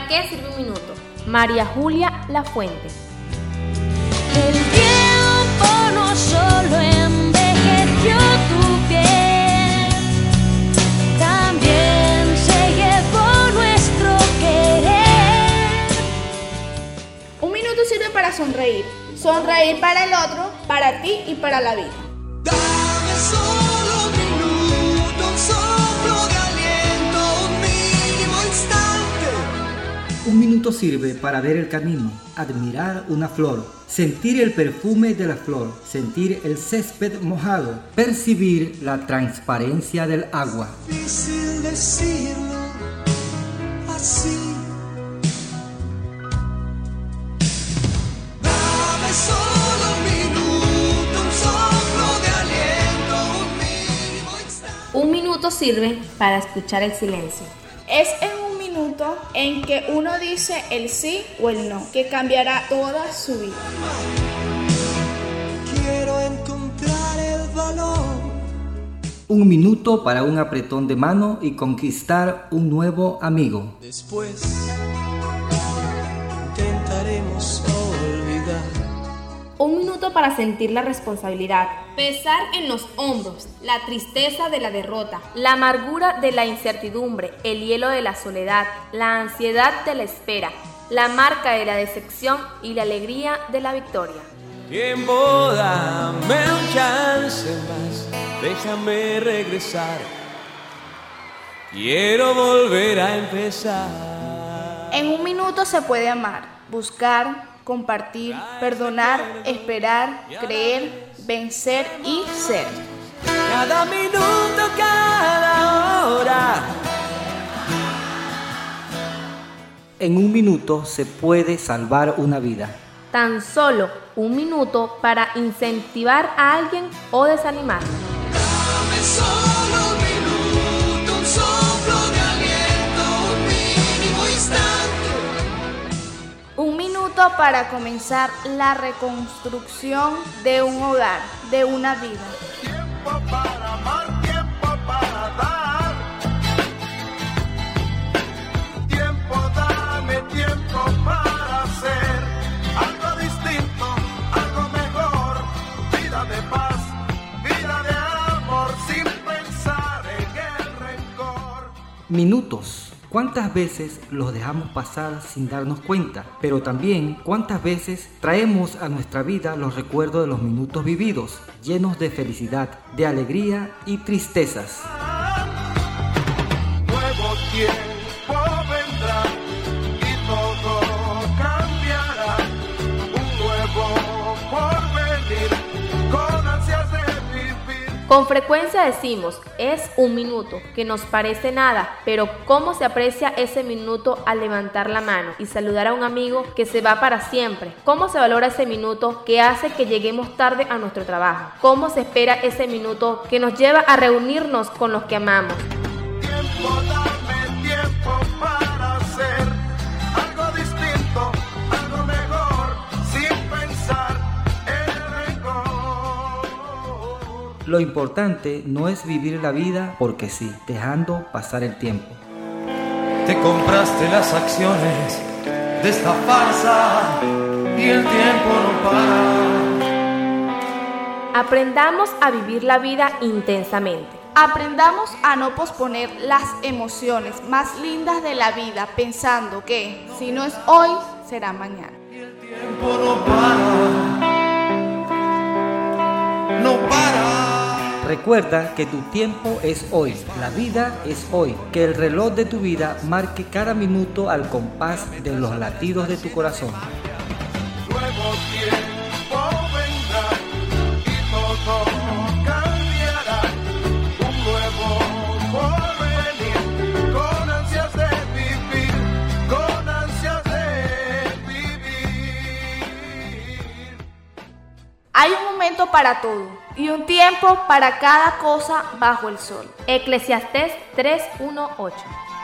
¿Para qué sirve un minuto? María Julia Lafuente. El tiempo no solo envejeció tu piel, también se llevó nuestro querer. Un minuto sirve para sonreír. Sonreír para el otro, para ti y para la vida. Dame solo un minuto, un soplo de aliento, un mínimo instante. Un minuto sirve para ver el camino, admirar una flor, sentir el perfume de la flor, sentir el césped mojado, percibir la transparencia del agua. Difícil decirlo así. Dame solo un minuto, un soplo de aliento, un mínimo instante. Un minuto sirve para escuchar el silencio. Es en un minuto en que uno dice el sí o el no, que cambiará toda su vida. Quiero encontrar el valor. Un minuto para un apretón de mano y conquistar un nuevo amigo. Después intentaremos olvidar. Un minuto para sentir la responsabilidad, pesar en los hombros, la tristeza de la derrota, la amargura de la incertidumbre, el hielo de la soledad, la ansiedad de la espera, la marca de la decepción y la alegría de la victoria. Tiempo, dame un chance más, déjame regresar. Quiero volver a empezar. En un minuto se puede amar, buscar, compartir, perdonar, esperar, creer, vencer y ser. Cada minuto, cada hora. En un minuto se puede salvar una vida. Tan solo un minuto para incentivar a alguien o desanimar. Dame solo un minuto, un soplo de aliento, un mínimo instante. Un minuto para comenzar la reconstrucción de un hogar, de una vida. Tiempo para amar, tiempo para dar. Tiempo, dame tiempo para hacer algo distinto, algo mejor. Vida de paz, vida de amor, sin pensar en el rencor. Minutos. ¿Cuántas veces los dejamos pasar sin darnos cuenta? Pero también, ¿cuántas veces traemos a nuestra vida los recuerdos de los minutos vividos, llenos de felicidad, de alegría y tristezas? Nuevo tiempo vendrá y todo cambiará. Un nuevo porvenir con ansias de vivir. Con frecuencia decimos, es un minuto, que nos parece nada, pero ¿cómo se aprecia ese minuto al levantar la mano y saludar a un amigo que se va para siempre? ¿Cómo se valora ese minuto que hace que lleguemos tarde a nuestro trabajo? ¿Cómo se espera ese minuto que nos lleva a reunirnos con los que amamos? Tiempo, dame tiempo para hacer algo distinto, algo mejor, sin pensar en el rencor. Lo importante no es vivir la vida porque sí, dejando pasar el tiempo. Te compraste las acciones de esta farsa y el tiempo no para. Aprendamos a vivir la vida intensamente. Aprendamos a no posponer las emociones más lindas de la vida pensando que si no es hoy, será mañana. El tiempo no para. No para. Recuerda que tu tiempo es hoy, la vida es hoy, que el reloj de tu vida marque cada minuto al compás de los latidos de tu corazón. Nuevo tiempo vendrá y todo cambiará. Un nuevo porvenir con ansias de vivir, con ansias de vivir. Hay un momento para todo y un tiempo para cada cosa bajo el sol. Eclesiastés 3:1-8.